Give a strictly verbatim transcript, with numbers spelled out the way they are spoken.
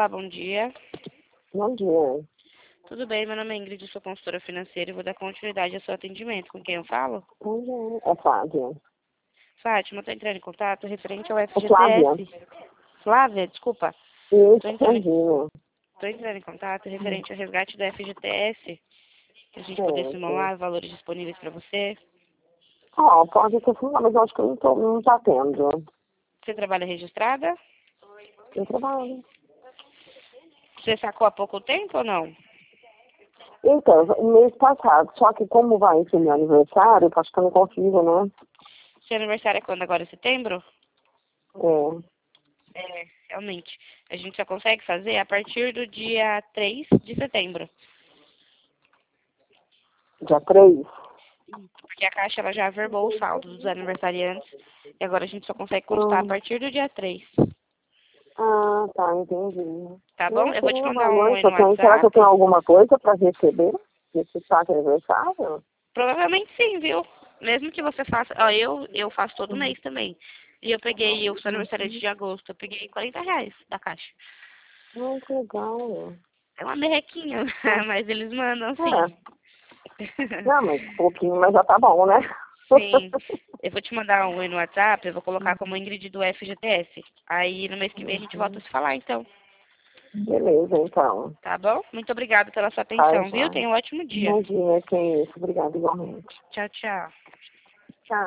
Olá, bom dia. Bom dia. Tudo bem? Meu nome é Ingrid, sou consultora financeira e vou dar continuidade ao seu atendimento. Com quem eu falo? Bom dia. É Flávia. Fátima, estou entrando em contato referente ao É Flávia. F G T S. Flávia, desculpa. Isso, Estou entrando, em... Flávia. tô entrando em contato referente ao resgate do F G T S, para a gente poder Certo. simular valores disponíveis para você. Ó, pode ser sim, mas eu acho que eu não, tô, não tá tendo. Você trabalha registrada? Eu trabalho. Você sacou há pouco tempo ou não? Então, mês passado, só que como vai ser meu aniversário, eu acho que eu não consigo, né? Seu aniversário é quando agora? Setembro? É. É, realmente. A gente só consegue fazer a partir do dia três de setembro. Dia três. Porque a Caixa ela já averbou o saldo dos aniversariantes e agora a gente só consegue consultar a Hum. partir do dia três. Ah, tá, entendi. Tá bom? Eu Eu vou te queria mandar uma um oi noite, eu no tenho, será que eu tenho WhatsApp. alguma coisa pra receber nesse saco aniversário? Provavelmente sim, viu? Mesmo que você faça. Ó, eu, eu faço todo Hum. mês também. E eu peguei o seu aniversariante de agosto. Eu peguei quarenta reais da Caixa. Ai, que legal. É uma merrequinha, Ah, mas eles mandam sim. é. Não, mas um pouquinho, mas já tá bom, né? Sim. Eu vou te mandar um oi no WhatsApp, eu vou colocar como Ingrid do F G T S. Aí no mês que vem a gente volta a se falar, então. Beleza, então. Tá bom? Muito obrigada pela sua Tá, atenção, viu? já. Tenha um ótimo dia. Imagina, que é isso. Obrigada, igualmente. Tchau, tchau.